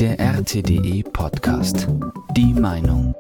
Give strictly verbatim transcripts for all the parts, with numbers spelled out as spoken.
Der R T D E Podcast. Die Meinung.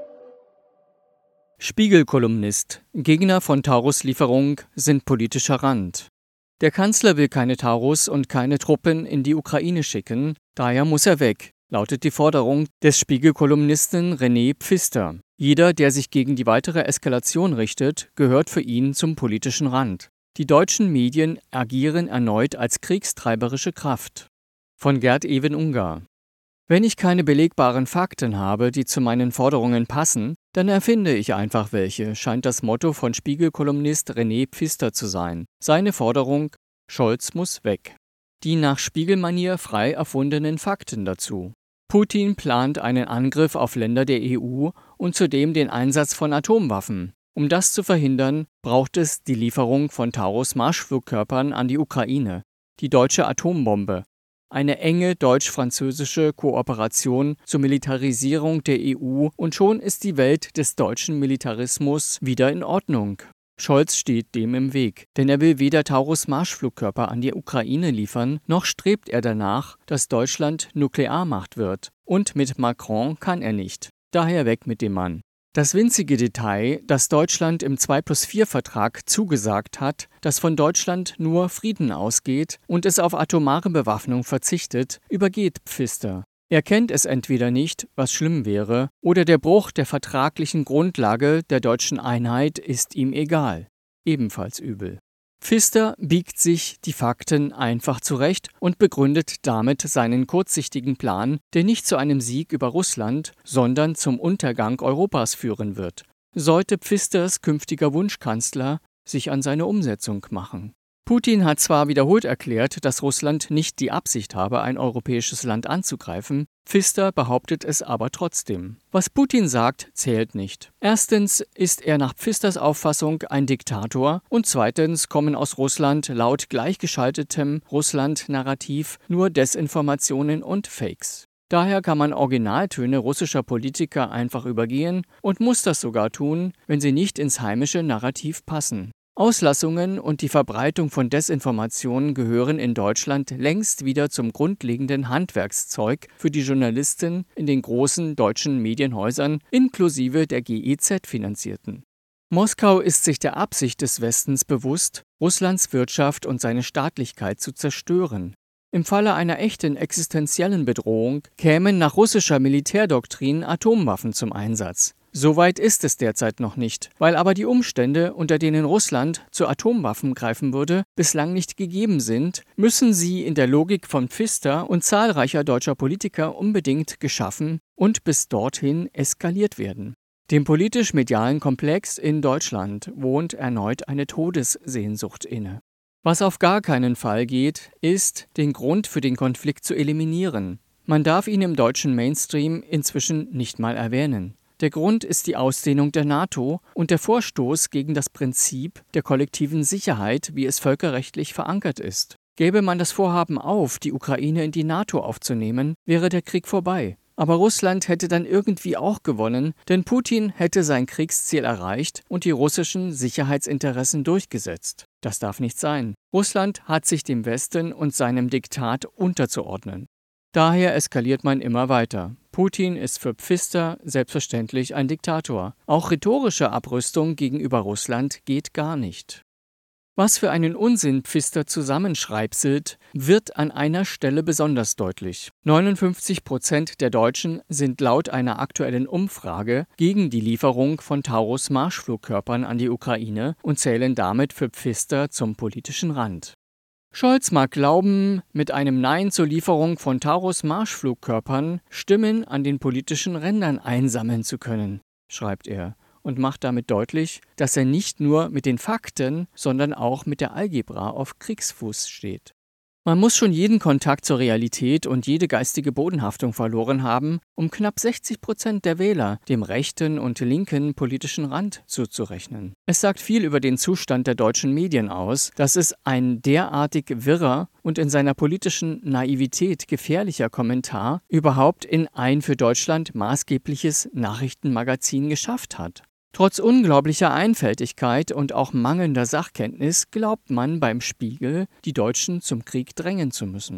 Spiegel-Kolumnist: Gegner von Taurus-Lieferung sind politischer Rand. Der Kanzler will keine Taurus und keine Truppen in die Ukraine schicken, daher muss er weg, lautet die Forderung des Spiegel-Kolumnisten René Pfister. Jeder, der sich gegen die weitere Eskalation richtet, gehört für ihn zum politischen Rand. Die deutschen Medien agieren erneut als kriegstreiberische Kraft. Von Gerd Even Ungar. Wenn ich keine belegbaren Fakten habe, die zu meinen Forderungen passen, dann erfinde ich einfach welche, scheint das Motto von Spiegel-Kolumnist René Pfister zu sein. Seine Forderung: Scholz muss weg. Die nach Spiegelmanier frei erfundenen Fakten dazu. Putin plant einen Angriff auf Länder der E U und zudem den Einsatz von Atomwaffen. Um das zu verhindern, braucht es die Lieferung von Taurus-Marschflugkörpern an die Ukraine, die deutsche Atombombe. Eine enge deutsch-französische Kooperation zur Militarisierung der E U und schon ist die Welt des deutschen Militarismus wieder in Ordnung. Scholz steht dem im Weg, denn er will weder Taurus-Marschflugkörper an die Ukraine liefern, noch strebt er danach, dass Deutschland Nuklearmacht wird. Und mit Macron kann er nicht. Daher weg mit dem Mann. Das winzige Detail, dass Deutschland im zwei plus vier Vertrag zugesagt hat, dass von Deutschland nur Frieden ausgeht und es auf atomare Bewaffnung verzichtet, übergeht Pfister. Er kennt es entweder nicht, was schlimm wäre, oder der Bruch der vertraglichen Grundlage der deutschen Einheit ist ihm egal. Ebenfalls übel. Pfister biegt sich die Fakten einfach zurecht und begründet damit seinen kurzsichtigen Plan, der nicht zu einem Sieg über Russland, sondern zum Untergang Europas führen wird. Sollte Pfisters künftiger Wunschkanzler sich an seine Umsetzung machen. Putin hat zwar wiederholt erklärt, dass Russland nicht die Absicht habe, ein europäisches Land anzugreifen, Pfister behauptet es aber trotzdem. Was Putin sagt, zählt nicht. Erstens ist er nach Pfisters Auffassung ein Diktator und zweitens kommen aus Russland laut gleichgeschaltetem Russland-Narrativ nur Desinformationen und Fakes. Daher kann man Originaltöne russischer Politiker einfach übergehen und muss das sogar tun, wenn sie nicht ins heimische Narrativ passen. Auslassungen und die Verbreitung von Desinformationen gehören in Deutschland längst wieder zum grundlegenden Handwerkszeug für die Journalisten in den großen deutschen Medienhäusern inklusive der G E Z-Finanzierten. Moskau ist sich der Absicht des Westens bewusst, Russlands Wirtschaft und seine Staatlichkeit zu zerstören. Im Falle einer echten existenziellen Bedrohung kämen nach russischer Militärdoktrin Atomwaffen zum Einsatz. Soweit ist es derzeit noch nicht, weil aber die Umstände, unter denen Russland zu Atomwaffen greifen würde, bislang nicht gegeben sind, müssen sie in der Logik von Pfister und zahlreicher deutscher Politiker unbedingt geschaffen und bis dorthin eskaliert werden. Dem politisch-medialen Komplex in Deutschland wohnt erneut eine Todessehnsucht inne. Was auf gar keinen Fall geht, ist, den Grund für den Konflikt zu eliminieren. Man darf ihn im deutschen Mainstream inzwischen nicht mal erwähnen. Der Grund ist die Ausdehnung der NATO und der Vorstoß gegen das Prinzip der kollektiven Sicherheit, wie es völkerrechtlich verankert ist. Gäbe man das Vorhaben auf, die Ukraine in die NATO aufzunehmen, wäre der Krieg vorbei. Aber Russland hätte dann irgendwie auch gewonnen, denn Putin hätte sein Kriegsziel erreicht und die russischen Sicherheitsinteressen durchgesetzt. Das darf nicht sein. Russland hat sich dem Westen und seinem Diktat unterzuordnen. Daher eskaliert man immer weiter. Putin ist für Pfister selbstverständlich ein Diktator. Auch rhetorische Abrüstung gegenüber Russland geht gar nicht. Was für einen Unsinn Pfister zusammenschreibselt, wird an einer Stelle besonders deutlich. neunundfünfzig Prozent der Deutschen sind laut einer aktuellen Umfrage gegen die Lieferung von Taurus-Marschflugkörpern an die Ukraine und zählen damit für Pfister zum politischen Rand. Scholz mag glauben, mit einem Nein zur Lieferung von Taurus-Marschflugkörpern Stimmen an den politischen Rändern einsammeln zu können, schreibt er, und macht damit deutlich, dass er nicht nur mit den Fakten, sondern auch mit der Algebra auf Kriegsfuß steht. Man muss schon jeden Kontakt zur Realität und jede geistige Bodenhaftung verloren haben, um knapp sechzig Prozent der Wähler dem rechten und linken politischen Rand zuzurechnen. Es sagt viel über den Zustand der deutschen Medien aus, dass es ein derartig wirrer und in seiner politischen Naivität gefährlicher Kommentar überhaupt in ein für Deutschland maßgebliches Nachrichtenmagazin geschafft hat. Trotz unglaublicher Einfältigkeit und auch mangelnder Sachkenntnis glaubt man beim Spiegel, die Deutschen zum Krieg drängen zu müssen.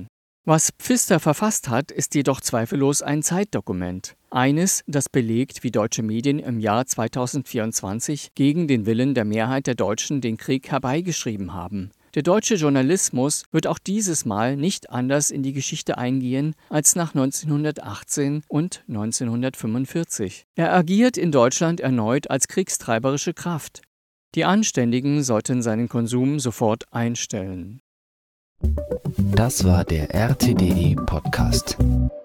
Was Pfister verfasst hat, ist jedoch zweifellos ein Zeitdokument. Eines, das belegt, wie deutsche Medien im Jahr zweitausendvierundzwanzig gegen den Willen der Mehrheit der Deutschen den Krieg herbeigeschrieben haben. Der deutsche Journalismus wird auch dieses Mal nicht anders in die Geschichte eingehen als nach neunzehnhundertachtzehn und neunzehnhundertfünfundvierzig. Er agiert in Deutschland erneut als kriegstreiberische Kraft. Die Anständigen sollten seinen Konsum sofort einstellen. Das war der R T D E Podcast.